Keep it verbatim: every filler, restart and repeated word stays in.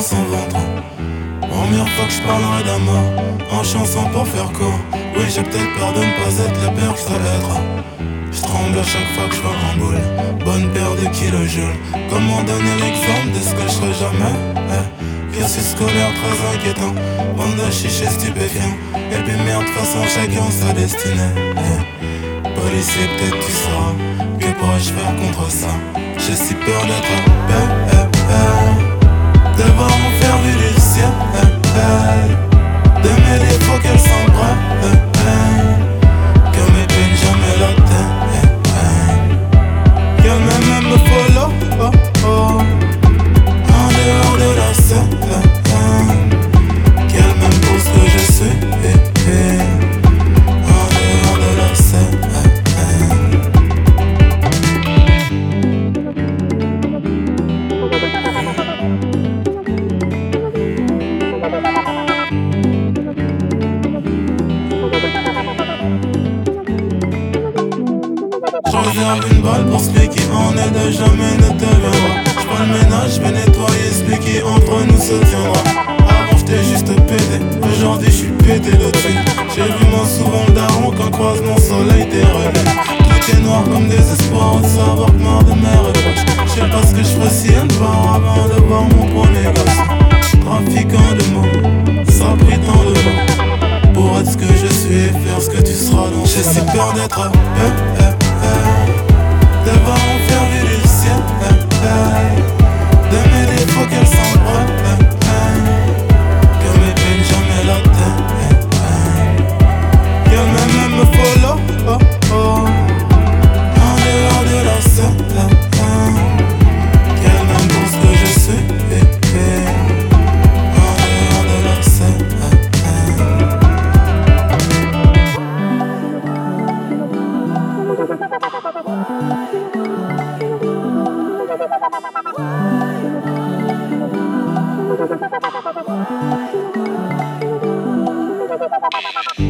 son ventre. Première fois que je parlerai d'amour en chanson pour faire court. Oui, j'ai peut-être peur de ne pas être le père que je dois être. Je tremble à chaque fois que je vois en boule. Bonne paire de kilojoules. Comment donner l'exemple de ce que je serai jamais eh. Cursus scolaire très inquiétant. Bande de chichés stupéfiants. Et puis merde, de toute façon chacun sa destinée eh. Policier, peut-être tu sauras. Que pourrais-je faire contre ça? J'ai si peur d'être eh, eh, eh. De voir mon faire vu du ciel eh, eh. De mes défauts qu'elles sont vraies eh, eh. Que mes peines jamais la tête eh, eh. Qu'elles même me follow oh, oh. En dehors de la scène eh, eh. Qu'elles m'aiment pour ce que je suis eh, eh. En dehors de la scène eh, eh. Je réserve une balle pour celui qui en est de jamais ne te viendra. J'prends le ménage, j'vais nettoyer celui qui entre nous se tiendra. Avant j'étais juste pété, aujourd'hui j'suis pété de dessus. J'ai vu moins souvent le daron qu'un croisement soleil des relais. Tout est noir comme des espoirs de savoir que mort de mère est proche. J'sais pas ce que j'ferais si elle me part avant de voir mon premier gosse. Trafiquant de mots, ça a pris tant de mots pour être ce que je suis et faire ce que tu seras donc. J'ai si peur d'être eh, eh, eh. De voir mon faire vu du ciel eh, eh. De mes défauts qu'elles sont vraies eh, eh. Que mes peines jamais la tête eh, eh. Qu'elles même me follow oh, oh. En dehors de la scène eh, eh. Qu'elles m'aiment pour ce que je suis eh, eh. En dehors de la scène eh, eh.